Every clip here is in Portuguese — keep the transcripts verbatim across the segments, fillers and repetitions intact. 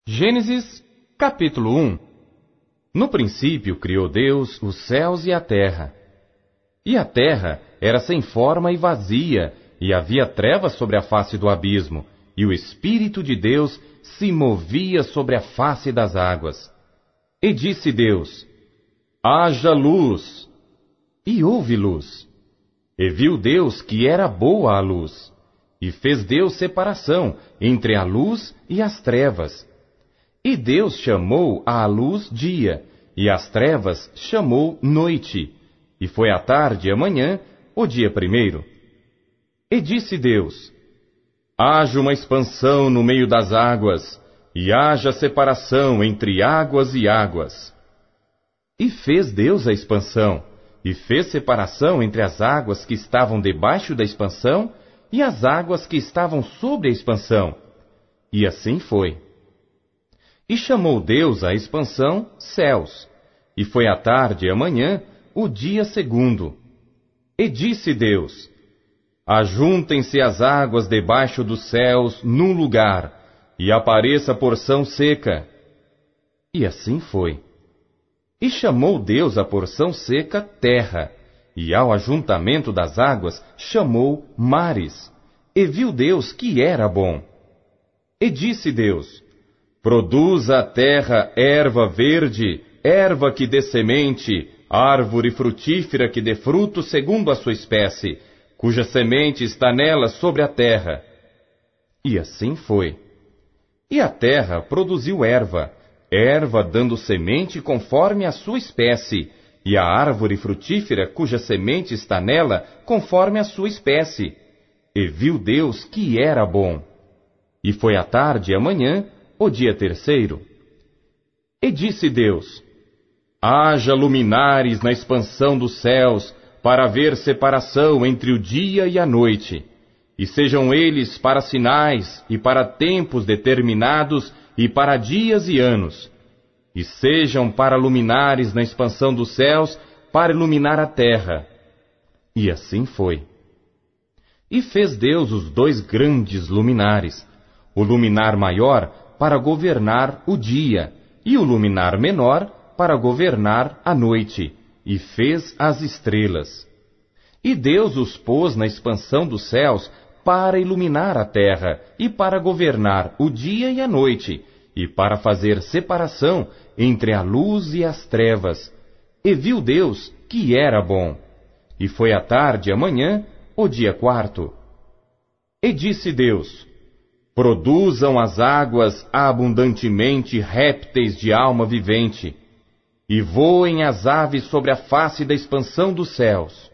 Gênesis, capítulo um. No princípio criou Deus os céus e a terra. E a terra era sem forma e vazia, e havia trevas sobre a face do abismo, e o Espírito de Deus se movia sobre a face das águas. E disse Deus: haja luz. E houve luz. E viu Deus que era boa a luz. E fez Deus separação entre a luz e as trevas. E Deus chamou à luz dia, e às trevas chamou noite. E foi a tarde e a manhã, o dia primeiro. E disse Deus: haja uma expansão no meio das águas, e haja separação entre águas e águas. E fez Deus a expansão, e fez separação entre as águas que estavam debaixo da expansão e as águas que estavam sobre a expansão. E assim foi. E chamou Deus a expansão céus, e foi a tarde e a manhã, o dia segundo. E disse Deus: ajuntem-se as águas debaixo dos céus num lugar, e apareça porção seca. E assim foi. E chamou Deus a porção seca terra, e ao ajuntamento das águas chamou mares. E viu Deus que era bom. E disse Deus: produza a terra erva verde, erva que dê semente, árvore frutífera que dê fruto segundo a sua espécie, cuja semente está nela sobre a terra. E assim foi. E a terra produziu erva, erva dando semente conforme a sua espécie, e a árvore frutífera cuja semente está nela conforme a sua espécie. E viu Deus que era bom. E foi a tarde e a manhã, o dia terceiro. E disse Deus: haja luminares na expansão dos céus, para haver separação entre o dia e a noite, e sejam eles para sinais, e para tempos determinados, e para dias e anos, e sejam para luminares na expansão dos céus, para iluminar a terra. E assim foi. E fez Deus os dois grandes luminares, o luminar maior para governar o dia, e o luminar menor para governar a noite, e fez as estrelas. E Deus os pôs na expansão dos céus para iluminar a terra, e para governar o dia e a noite, e para fazer separação entre a luz e as trevas. E viu Deus que era bom. E foi a tarde e a manhã, o dia quarto. E disse Deus: produzam as águas abundantemente répteis de alma vivente, e voem as aves sobre a face da expansão dos céus.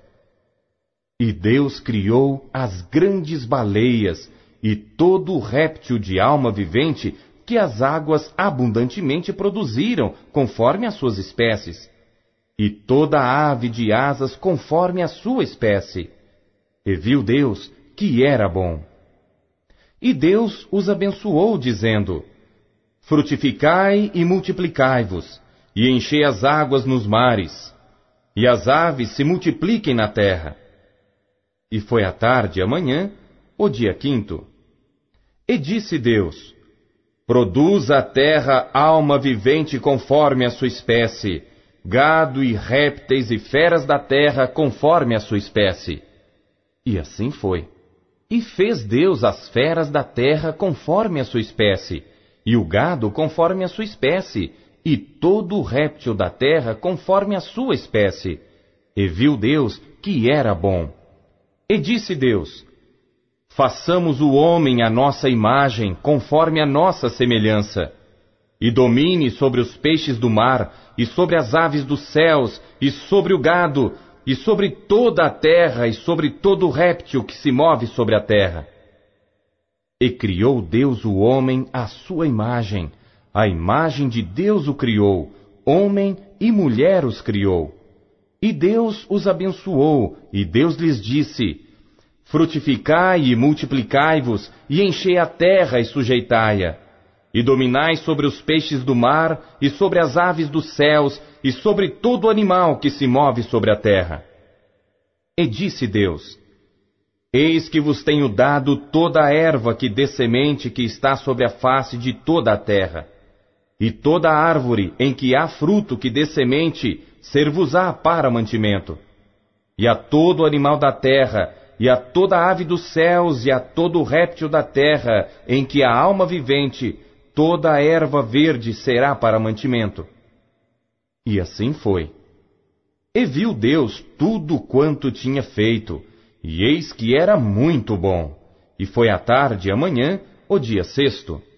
E Deus criou as grandes baleias, e todo o réptil de alma vivente que as águas abundantemente produziram, conforme as suas espécies, e toda ave de asas conforme a sua espécie. E viu Deus que era bom. E Deus os abençoou, dizendo: frutificai e multiplicai-vos, e enchei as águas nos mares, e as aves se multipliquem na terra. E foi a tarde e a manhã, o dia quinto. E disse Deus: produza a terra alma vivente conforme a sua espécie, gado e répteis e feras da terra conforme a sua espécie. E assim foi. E fez Deus as feras da terra conforme a sua espécie, e o gado conforme a sua espécie, e todo o réptil da terra conforme a sua espécie. E viu Deus que era bom. E disse Deus: façamos o homem à nossa imagem, conforme a nossa semelhança, e domine sobre os peixes do mar, e sobre as aves dos céus, e sobre o gado, e sobre toda a terra, e sobre todo o réptil que se move sobre a terra. E criou Deus o homem à sua imagem, a imagem de Deus o criou, homem e mulher os criou. E Deus os abençoou, e Deus lhes disse: frutificai e multiplicai-vos, e enchei a terra e sujeitai-a, e dominai sobre os peixes do mar, e sobre as aves dos céus, e sobre todo animal que se move sobre a terra. E disse Deus: eis que vos tenho dado toda a erva que dê semente que está sobre a face de toda a terra, e toda árvore em que há fruto que dê semente, ser-vos-á para mantimento. E a todo animal da terra, e a toda ave dos céus, e a todo réptil da terra, em que há alma vivente, toda a erva verde será para mantimento. E assim foi. E viu Deus tudo quanto tinha feito, e eis que era muito bom. E foi à tarde e amanhã, o dia sexto.